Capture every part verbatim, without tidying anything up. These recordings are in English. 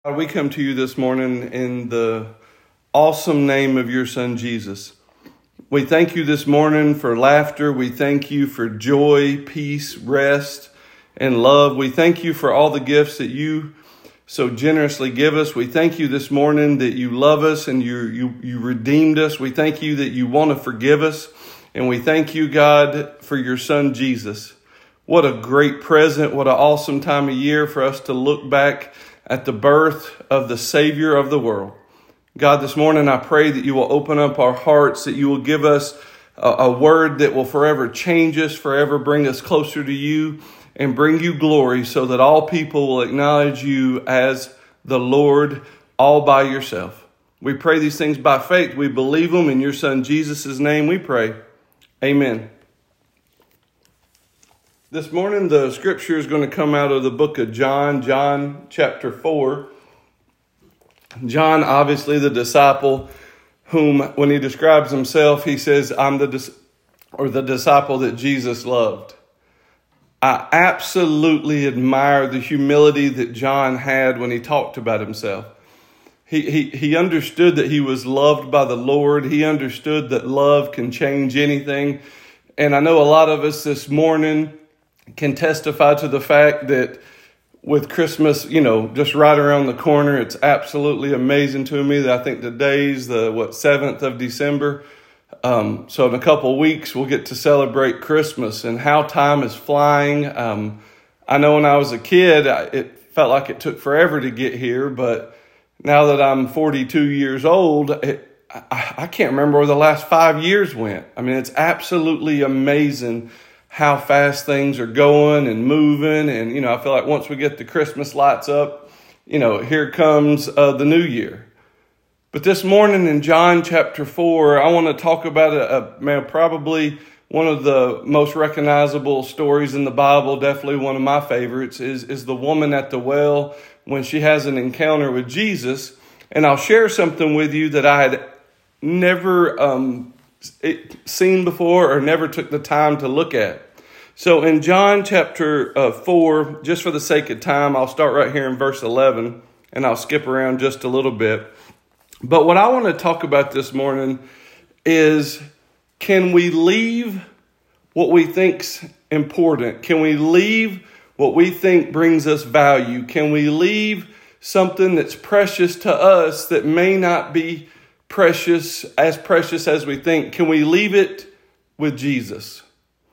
God, we come to you this morning in the awesome name of your Son, Jesus. We thank you this morning for laughter. We thank you for joy, peace, rest, and love. We thank you for all the gifts that you so generously give us. We thank you this morning that you love us and you, you, you redeemed us. We thank you that you want to forgive us. And we thank you, God, for your Son, Jesus. What a great present. What an awesome time of year for us to look back at the birth of the Savior of the world. God, this morning I pray that you will open up our hearts, that you will give us a, a word that will forever change us, forever bring us closer to you and bring you glory so that all people will acknowledge you as the Lord all by yourself. We pray these things by faith. We believe them in your Son Jesus' name we pray. Amen. This morning, the scripture is going to come out of the book of John, John chapter four. John, obviously the disciple, whom when he describes himself, he says, I'm the dis- or the disciple that Jesus loved. I absolutely admire the humility that John had when he talked about himself. He, he, he understood that he was loved by the Lord. He understood that love can change anything. And I know a lot of us this morning can testify to the fact that with Christmas, you know, just right around the corner, it's absolutely amazing to me that I think today's the, what, seventh of December. Um, so in a couple of weeks, we'll get to celebrate Christmas and how time is flying. Um, I know when I was a kid, I, it felt like it took forever to get here, but now that I'm forty-two years old, it, I, I can't remember where the last five years went. I mean, it's absolutely amazing how fast things are going and moving. And, you know, I feel like once we get the Christmas lights up, you know, here comes uh, the new year. But this morning in John chapter four, I want to talk about a, a man, probably one of the most recognizable stories in the Bible. Definitely one of my favorites is, is the woman at the well when she has an encounter with Jesus. And I'll share something with you that I had never um it seen before or never took the time to look at. So in John chapter uh, four, just for the sake of time, I'll start right here in verse eleven and I'll skip around just a little bit. But what I want to talk about this morning is, can we leave what we think's important? Can we leave what we think brings us value? Can we leave something that's precious to us that may not be precious, as precious as we think? Can we leave it with Jesus?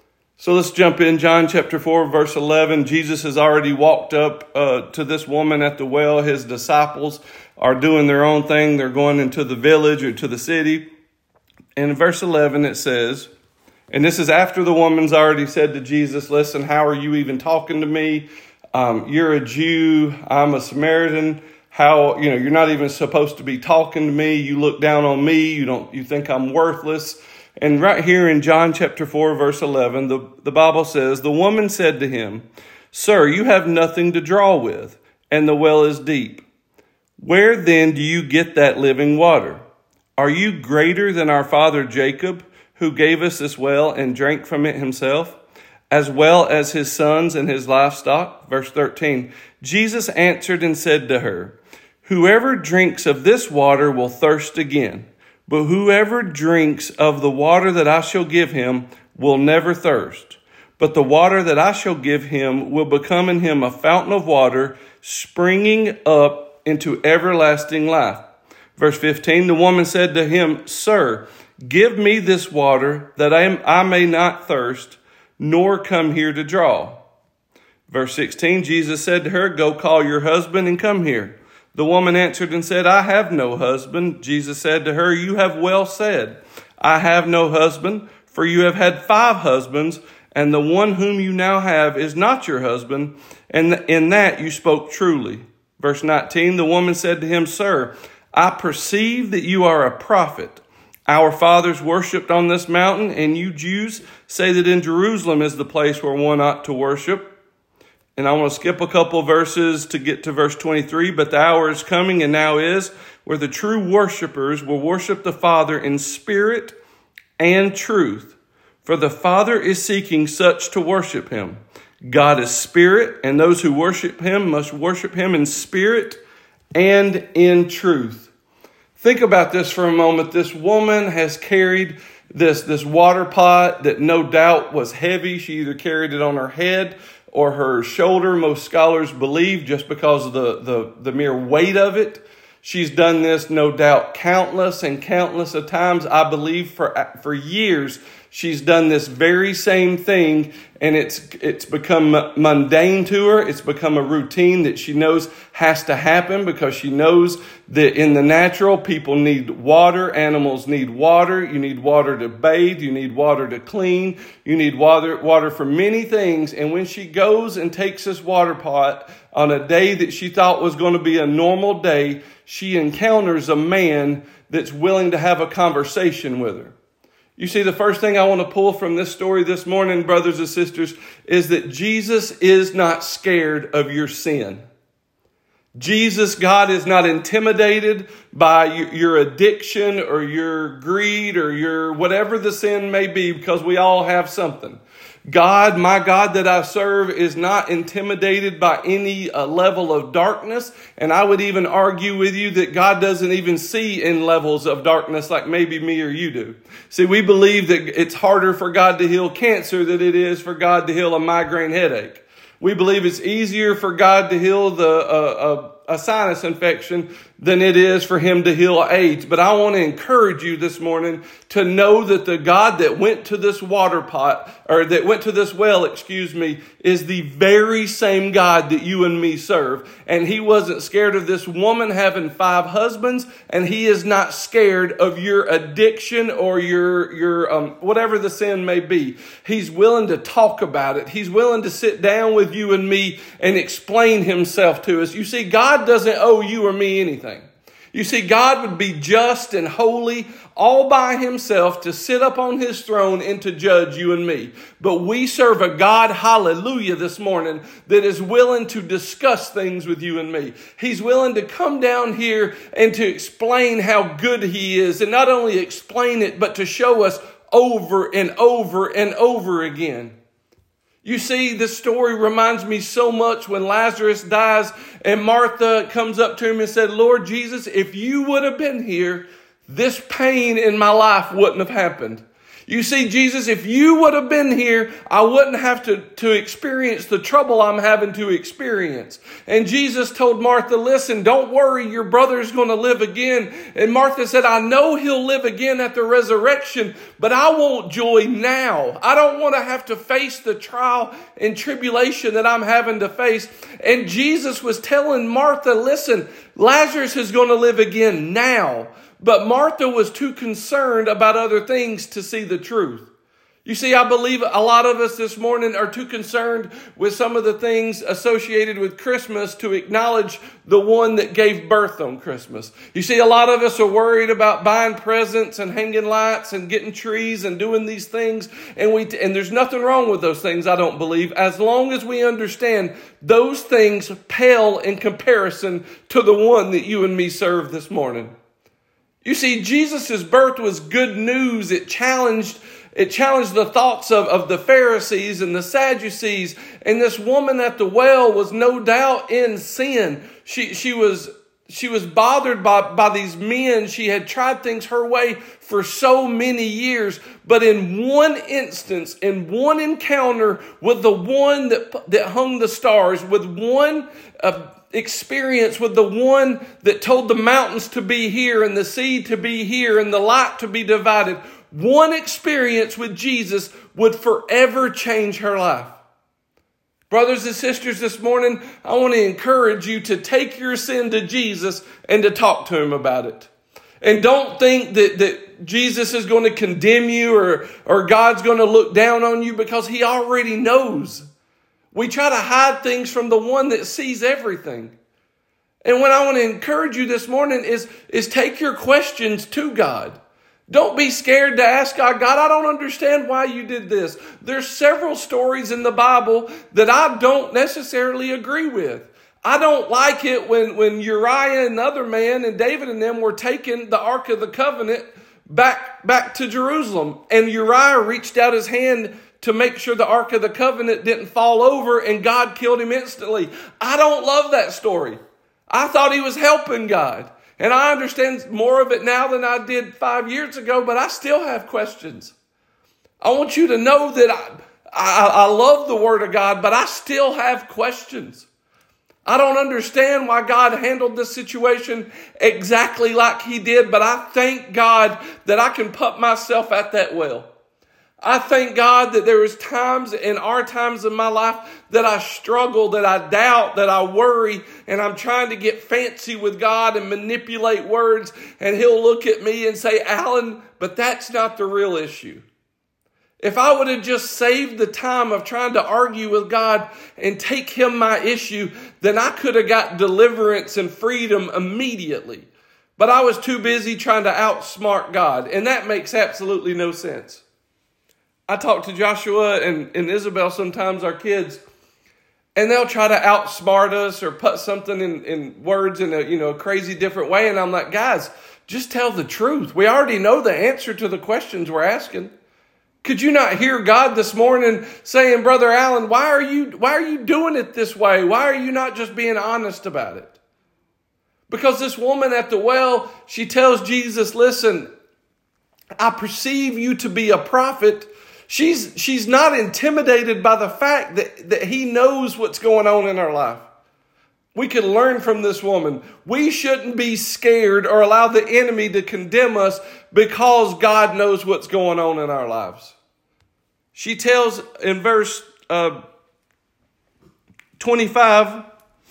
So let's jump in. John chapter four, verse eleven. Jesus has already walked up uh, to this woman at the well. His disciples are doing their own thing. They're going into the village or to the city. And in verse eleven, it says, and this is after the woman's already said to Jesus, listen, how are you even talking to me? Um, you're a Jew. I'm a Samaritan. How, you know, you're not even supposed to be talking to me. You look down on me. You don't, you think I'm worthless. And right here in John chapter four, verse eleven, the, the Bible says, the woman said to him, Sir, you have nothing to draw with, and the well is deep. Where then do you get that living water? Are you greater than our father Jacob, who gave us this well and drank from it himself, as well as his sons and his livestock? Verse thirteen, Jesus answered and said to her, Whoever drinks of this water will thirst again, but whoever drinks of the water that I shall give him will never thirst. But the water that I shall give him will become in him a fountain of water springing up into everlasting life. Verse fifteen, the woman said to him, Sir, give me this water that I, am, I may not thirst, nor come here to draw. Verse sixteen, Jesus said to her, Go call your husband and come here. The woman answered and said, I have no husband. Jesus said to her, You have well said, I have no husband, for you have had five husbands, and the one whom you now have is not your husband, and in that you spoke truly. Verse nineteen, the woman said to him, Sir, I perceive that you are a prophet. Our fathers worshipped on this mountain, and you Jews say that in Jerusalem is the place where one ought to worship. And I want to skip a couple verses to get to verse twenty-three. But the hour is coming, and now is, where the true worshipers will worship the Father in spirit and truth. For the Father is seeking such to worship him. God is spirit, and those who worship him must worship him in spirit and in truth. Think about this for a moment. This woman has carried this, this water pot that no doubt was heavy. She either carried it on her head or her shoulder, most scholars believe, just because of the, the, the mere weight of it. She's done this, no doubt, countless and countless of times. I believe for for years she's done this very same thing, and it's it's become mundane to her. It's become a routine that she knows has to happen because she knows that in the natural, people need water. Animals need water. You need water to bathe. You need water to clean. You need water, water for many things. And when she goes and takes this water pot on a day that she thought was going to be a normal day, she encounters a man that's willing to have a conversation with her. You see, the first thing I want to pull from this story this morning, brothers and sisters, is that Jesus is not scared of your sin. Jesus, God, is not intimidated by your addiction or your greed or your whatever the sin may be, because we all have something. God, my God that I serve, is not intimidated by any uh, level of darkness. And I would even argue with you that God doesn't even see in levels of darkness like maybe me or you do. See, we believe that it's harder for God to heal cancer than it is for God to heal a migraine headache. We believe it's easier for God to heal the uh, a, a sinus infection than it is for him to heal AIDS. But I want to encourage you this morning to know that the God that went to this water pot, or that went to this well, excuse me, is the very same God that you and me serve. And he wasn't scared of this woman having five husbands, and he is not scared of your addiction or your, your um, whatever the sin may be. He's willing to talk about it. He's willing to sit down with you and me and explain himself to us. You see, God doesn't owe you or me anything. You see, God would be just and holy all by himself to sit up on his throne and to judge you and me. But we serve a God, hallelujah, this morning that is willing to discuss things with you and me. He's willing to come down here and to explain how good he is, and not only explain it, but to show us over and over and over again. You see, this story reminds me so much when Lazarus dies and Martha comes up to him and said, Lord Jesus, if you would have been here, this pain in my life wouldn't have happened. You see, Jesus, if you would have been here, I wouldn't have to, to experience the trouble I'm having to experience. And Jesus told Martha, listen, don't worry, your brother's going to live again. And Martha said, I know he'll live again at the resurrection, but I want joy now. I don't want to have to face the trial and tribulation that I'm having to face. And Jesus was telling Martha, listen, Lazarus is going to live again now. But Martha was too concerned about other things to see the truth. You see, I believe a lot of us this morning are too concerned with some of the things associated with Christmas to acknowledge the one that gave birth on Christmas. You see, a lot of us are worried about buying presents and hanging lights and getting trees and doing these things. And we and there's nothing wrong with those things, I don't believe, as long as we understand those things pale in comparison to the one that you and me serve this morning. You see, Jesus' birth was good news. It challenged, it challenged the thoughts of, of the Pharisees and the Sadducees. And this woman at the well was no doubt in sin. She, she was, she was bothered by, by these men. She had tried things her way for so many years. But in one instance, in one encounter with the one that, that hung the stars, with one uh, experience with the one that told the mountains to be here and the sea to be here and the light to be divided, one experience with Jesus would forever change her life. Brothers and sisters, this morning, I want to encourage you to take your sin to Jesus and to talk to him about it. And don't think that, that Jesus is going to condemn you or, or God's going to look down on you, because he already knows. We try to hide things from the one that sees everything. And what I want to encourage you this morning is, is take your questions to God. Don't be scared to ask God, God, I don't understand why you did this. There's several stories in the Bible that I don't necessarily agree with. I don't like it when, when Uriah and the other man and David and them were taking the Ark of the Covenant back, back to Jerusalem. And Uriah reached out his hand to make sure the Ark of the Covenant didn't fall over, and God killed him instantly. I don't love that story. I thought he was helping God. And I understand more of it now than I did five years ago, but I still have questions. I want you to know that I, I, I love the Word of God, but I still have questions. I don't understand why God handled this situation exactly like he did, but I thank God that I can put myself at that well. I thank God that there is times in our times in my life that I struggle, that I doubt, that I worry, and I'm trying to get fancy with God and manipulate words, and he'll look at me and say, Alan, but that's not the real issue. If I would have just saved the time of trying to argue with God and take him my issue, then I could have got deliverance and freedom immediately. But I was too busy trying to outsmart God, and that makes absolutely no sense. I talk to Joshua and, and Isabel, sometimes our kids, and they'll try to outsmart us or put something in, in words in a you know a crazy different way. And I'm like, guys, just tell the truth. We already know the answer to the questions we're asking. Could you not hear God this morning saying, Brother Allen, why are you why are you doing it this way? Why are you not just being honest about it? Because this woman at the well, she tells Jesus, listen, I perceive you to be a prophet. She's, she's not intimidated by the fact that, that he knows what's going on in her life. We can learn from this woman. We shouldn't be scared or allow the enemy to condemn us because God knows what's going on in our lives. She tells in verse uh, twenty-five,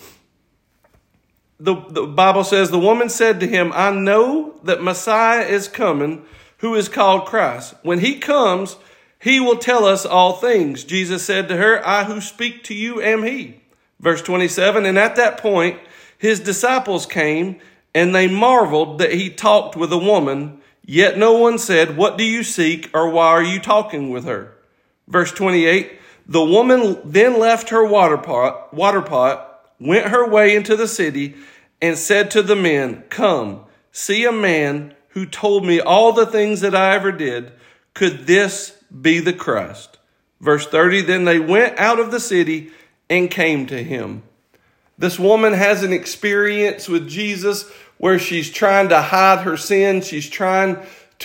the, the Bible says, the woman said to him, I know that Messiah is coming, who is called Christ. When he comes, he will tell us all things. Jesus said to her, I who speak to you am he. Verse twenty-seven, and at that point, his disciples came, and they marveled that he talked with a woman, yet no one said, what do you seek, or why are you talking with her? Verse twenty-eight, the woman then left her water pot, water pot, went her way into the city, and said to the men, come, see a man who told me all the things that I ever did. Could this be the Christ? Verse thirty, then they went out of the city and came to him. This woman has an experience with Jesus where she's trying to hide her sin. She's trying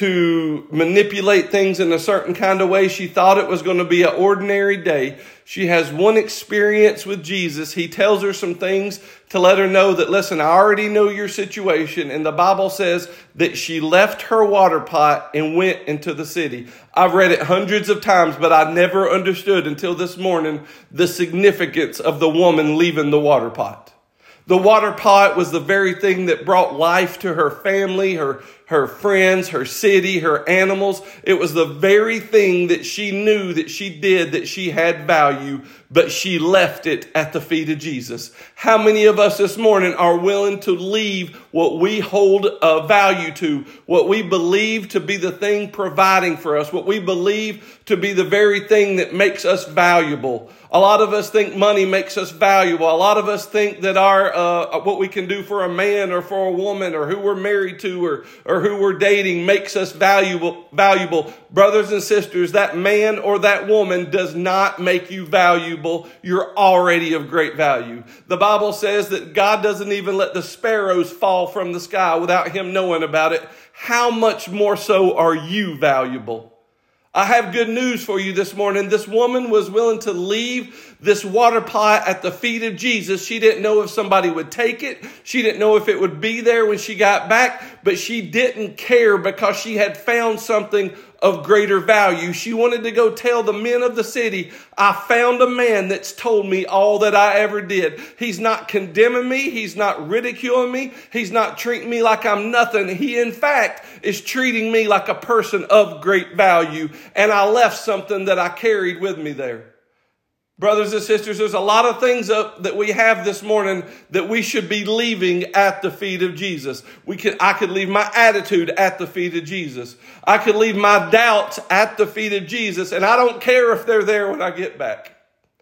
to manipulate things in a certain kind of way. She thought it was going to be an ordinary day. She has one experience with Jesus. He tells her some things to let her know that, listen, I already know your situation. And the Bible says that she left her water pot and went into the city. I've read it hundreds of times, but I never understood until this morning the significance of the woman leaving the water pot. The water pot was the very thing that brought life to her family, her, her friends, her city, her animals. It was the very thing that she knew that she did, that she had value, but she left it at the feet of Jesus. How many of us this morning are willing to leave what we hold a value to, what we believe to be the thing providing for us, what we believe to be the very thing that makes us valuable? A lot of us think money makes us valuable. A lot of us think that our uh, what we can do for a man or for a woman or who we're married to or, or who we're dating makes us valuable. Valuable. Brothers and sisters, that man or that woman does not make you valuable. You're already of great value. The Bible says that God doesn't even let the sparrows fall from the sky without him knowing about it. How much more so are you valuable? I have good news for you this morning. This woman was willing to leave this water pot at the feet of Jesus. She didn't know if somebody would take it. She didn't know if it would be there when she got back, but she didn't care because she had found something of greater value. She wanted to go tell the men of the city, I found a man that's told me all that I ever did. He's not condemning me. He's not ridiculing me. He's not treating me like I'm nothing. He, in fact, is treating me like a person of great value. And I left something that I carried with me there. Brothers and sisters, there's a lot of things up that we have this morning that we should be leaving at the feet of Jesus. We could, I could leave my attitude at the feet of Jesus. I could leave my doubts at the feet of Jesus, and I don't care if they're there when I get back.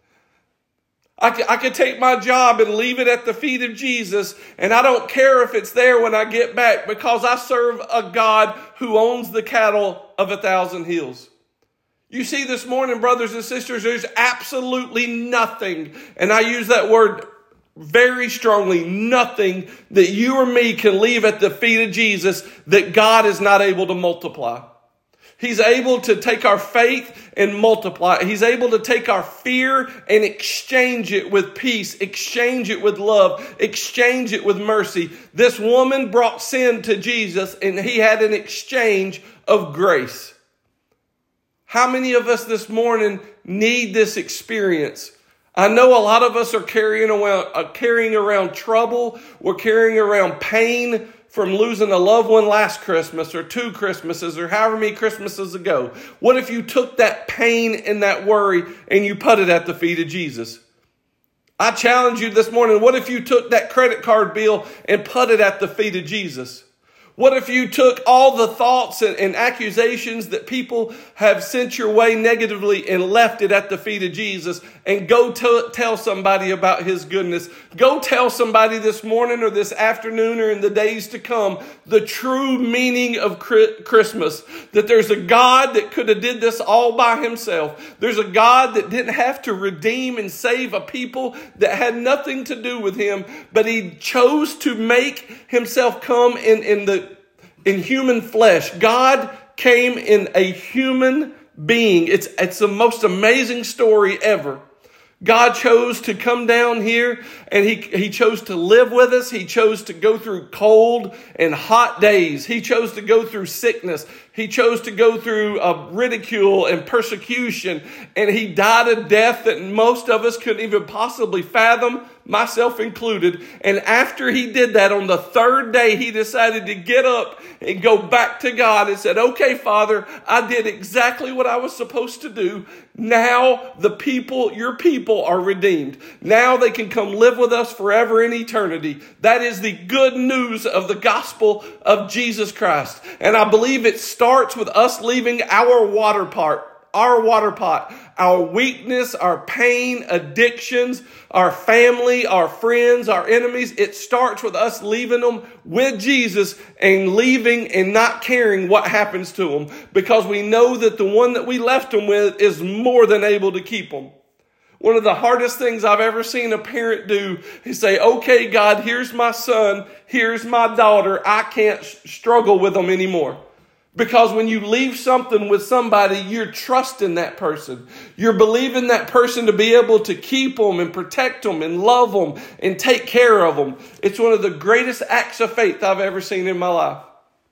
I could, I could take my job and leave it at the feet of Jesus, and I don't care if it's there when I get back because I serve a God who owns the cattle of a thousand hills. You see, this morning, brothers and sisters, there's absolutely nothing, and I use that word very strongly nothing that you or me can leave at the feet of Jesus that God is not able to multiply. He's able to take our faith and multiply it. He's able to take our fear and exchange it with peace, exchange it with love, exchange it with mercy. This woman brought sin to Jesus, and he had an exchange of grace. How many of us this morning need this experience? I know a lot of us are carrying around, uh, carrying around trouble. We're carrying around pain from losing a loved one last Christmas or two Christmases or however many Christmases ago. What if you took that pain and that worry and you put it at the feet of Jesus? I challenge you this morning, what if you took that credit card bill and put it at the feet of Jesus? What if you took all the thoughts and, and accusations that people have sent your way negatively and left it at the feet of Jesus and go t- tell somebody about his goodness? Go tell somebody this morning or this afternoon or in the days to come the true meaning of Christmas. That there's a God that could have did this all by himself. There's a God that didn't have to redeem and save a people that had nothing to do with him, but he chose to make himself come in, in the In human flesh. God came in a human being. It's, it's the most amazing story ever. God chose to come down here and he, he chose to live with us. He chose to go through cold and hot days. He chose to go through sickness. He chose to go through uh, ridicule and persecution. And he died a death that most of us couldn't even possibly fathom, myself included. And after he did that, on the third day, he decided to get up and go back to God and said, okay, Father, I did exactly what I was supposed to do. Now the people, your people are redeemed. Now they can come live with us forever in eternity. That is the good news of the gospel of Jesus Christ. And I believe it starts with us leaving our water pot, our water pot, our weakness, our pain, addictions, our family, our friends, our enemies. It starts with us leaving them with Jesus and leaving and not caring what happens to them, because we know that the one that we left them with is more than able to keep them. One of the hardest things I've ever seen a parent do is say, okay, God, here's my son, here's my daughter. I can't struggle with them anymore. Because when you leave something with somebody, you're trusting that person. You're believing that person to be able to keep them and protect them and love them and take care of them. It's one of the greatest acts of faith I've ever seen in my life.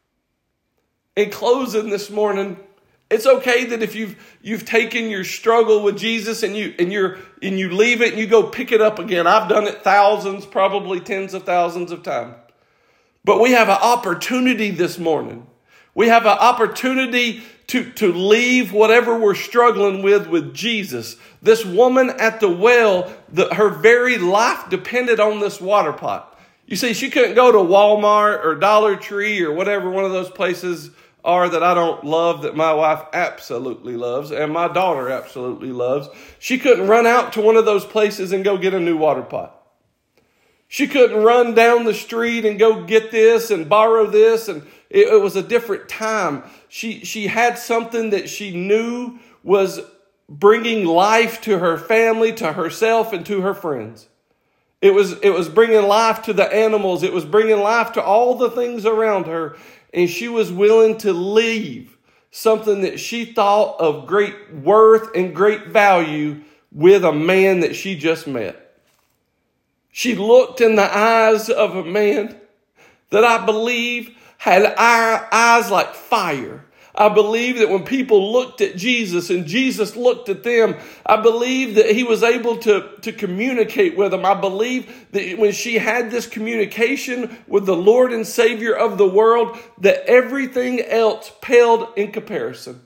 In closing this morning, it's okay that if you've you've taken your struggle with Jesus and you and you're and you leave it and you go pick it up again. I've done it thousands, probably tens of thousands of times. But we have an opportunity this morning. We have an opportunity to, to leave whatever we're struggling with with Jesus. This woman at the well, the, her very life depended on this water pot. You see, she couldn't go to Walmart or Dollar Tree or whatever one of those places are that I don't love, that my wife absolutely loves and my daughter absolutely loves. She couldn't run out to one of those places and go get a new water pot. She couldn't run down the street and go get this and borrow this. And it, it was a different time. She, she had something that she knew was bringing life to her family, to herself, and to her friends. It was, it was bringing life to the animals. It was bringing life to all the things around her. And she was willing to leave something that she thought of great worth and great value with a man that she just met. She looked in the eyes of a man that I believe had eyes like fire. I believe that when people looked at Jesus and Jesus looked at them, I believe that he was able to, to communicate with them. I believe that when she had this communication with the Lord and Savior of the world, that everything else paled in comparison.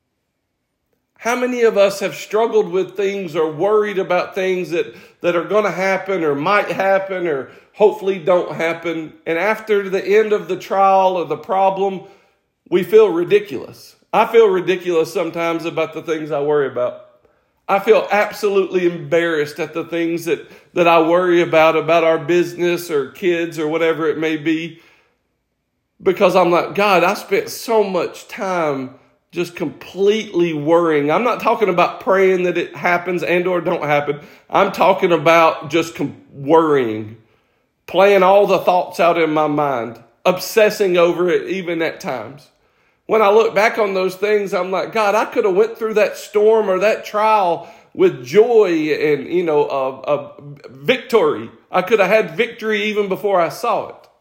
How many of us have struggled with things or worried about things that, that are going to happen or might happen or hopefully don't happen? And after the end of the trial or the problem, we feel ridiculous. I feel ridiculous sometimes about the things I worry about. I feel absolutely embarrassed at the things that, that I worry about, about our business or kids or whatever it may be. Because I'm like, God, I spent so much time just completely worrying. I'm not talking about praying that it happens and or don't happen. I'm talking about just com- worrying, playing all the thoughts out in my mind, obsessing over it even at times. When I look back on those things, I'm like, God, I could have went through that storm or that trial with joy and, you know, a, a victory. I could have had victory even before I saw it.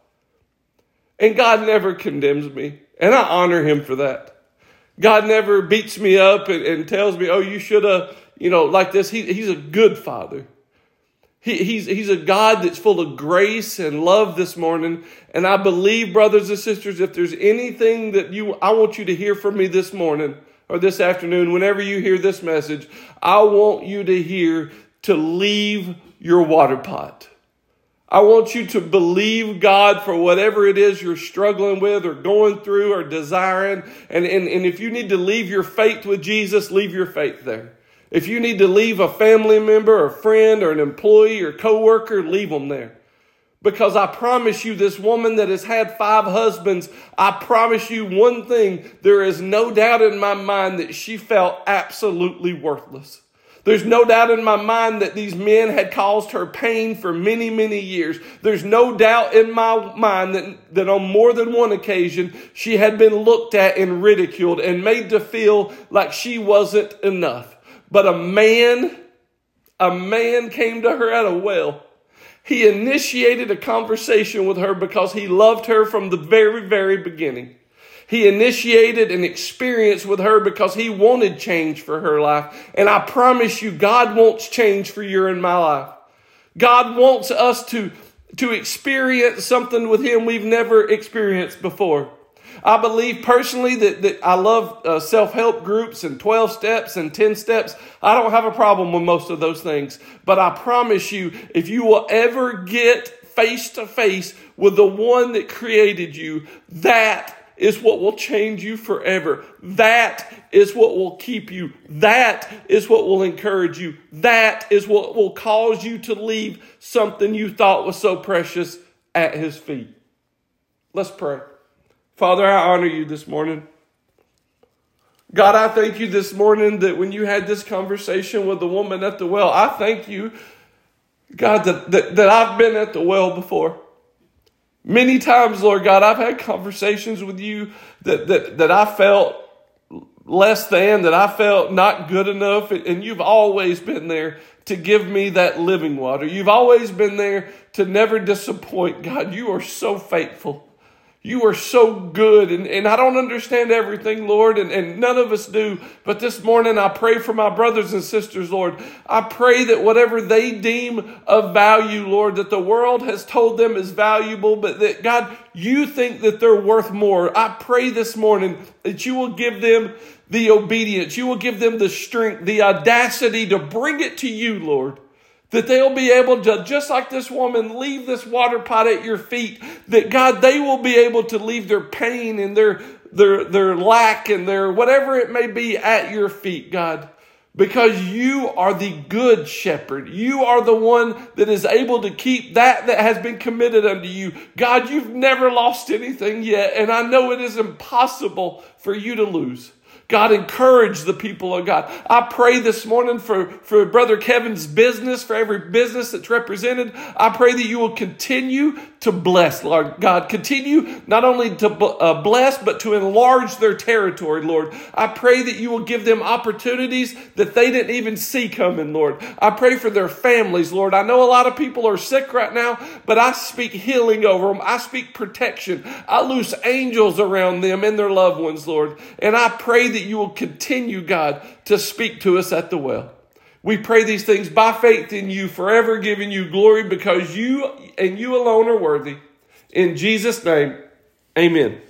And God never condemns me, and I honor him for that. God never beats me up and, and tells me, oh, you should have, you know, like this. He, he's a good father. He, he's, he's a God that's full of grace and love this morning. And I believe, brothers and sisters, if there's anything that you, I want you to hear from me this morning or this afternoon, whenever you hear this message, I want you to hear to leave your water pot. I want you to believe God for whatever it is you're struggling with or going through or desiring. And, and, and if you need to leave your faith with Jesus, leave your faith there. If you need to leave a family member or friend or an employee or coworker, leave them there. Because I promise you, this woman that has had five husbands, I promise you one thing, there is no doubt in my mind that she felt absolutely worthless. There's no doubt in my mind that these men had caused her pain for many, many years. There's no doubt in my mind that, that on more than one occasion, she had been looked at and ridiculed and made to feel like she wasn't enough. But a man, a man came to her at a well. He initiated a conversation with her because he loved her from the very, very beginning. He initiated an experience with her because he wanted change for her life. And I promise you, God wants change for your and my life. God wants us to, to experience something with him we've never experienced before. I believe personally that, that I love uh, self-help groups and twelve steps and ten steps. I don't have a problem with most of those things. But I promise you, if you will ever get face to face with the one that created you, that is what will change you forever. That is what will keep you. That is what will encourage you. That is what will cause you to leave something you thought was so precious at his feet. Let's pray. Father, I honor you this morning. God, I thank you this morning that when you had this conversation with the woman at the well, I thank you, God, that, that, that I've been at the well before. Many times, Lord God, I've had conversations with you that, that, that I felt less than, that I felt not good enough. And you've always been there to give me that living water. You've always been there to never disappoint. God, you are so faithful. You are so good, and, and I don't understand everything, Lord, and, and none of us do. But this morning I pray for my brothers and sisters, Lord. I pray that whatever they deem of value, Lord, that the world has told them is valuable, but that, God, you think that they're worth more. I pray this morning that you will give them the obedience. You will give them the strength, the audacity to bring it to you, Lord. That they'll be able to, just like this woman, leave this water pot at your feet. That, God, they will be able to leave their pain and their, their, their lack and their whatever it may be at your feet, God. Because you are the good shepherd. You are the one that is able to keep that that has been committed unto you. God, you've never lost anything yet. And I know it is impossible for you to lose. God, encourage the people of God. I pray this morning for, for Brother Kevin's business, for every business that's represented. I pray that you will continue to bless, Lord God. Continue not only to uh, bless, but to enlarge their territory, Lord. I pray that you will give them opportunities that they didn't even see coming, Lord. I pray for their families, Lord. I know a lot of people are sick right now, but I speak healing over them. I speak protection. I loose angels around them and their loved ones, Lord. And I pray that you will continue, God, to speak to us at the well. We pray these things by faith in you, forever giving you glory because you and you alone are worthy. In Jesus' name, amen.